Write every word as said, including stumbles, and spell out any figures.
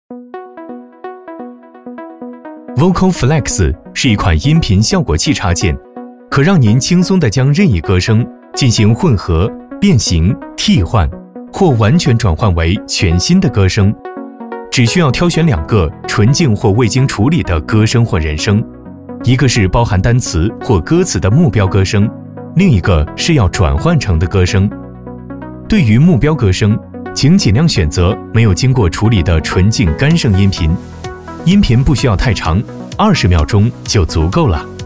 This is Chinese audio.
Vocal Flex 是一款音频效果器插件，可让您轻松地将任意歌声进行混合、变形、替换，或完全转换为全新的歌声。只需要挑选两个纯净或未经处理的歌声或人声，一个是包含单词或歌词的目标歌声，另一个是要转换成的歌声。对于目标歌声，请尽量选择没有经过处理的纯净干声音频，音频不需要太长，二十秒钟就足够了。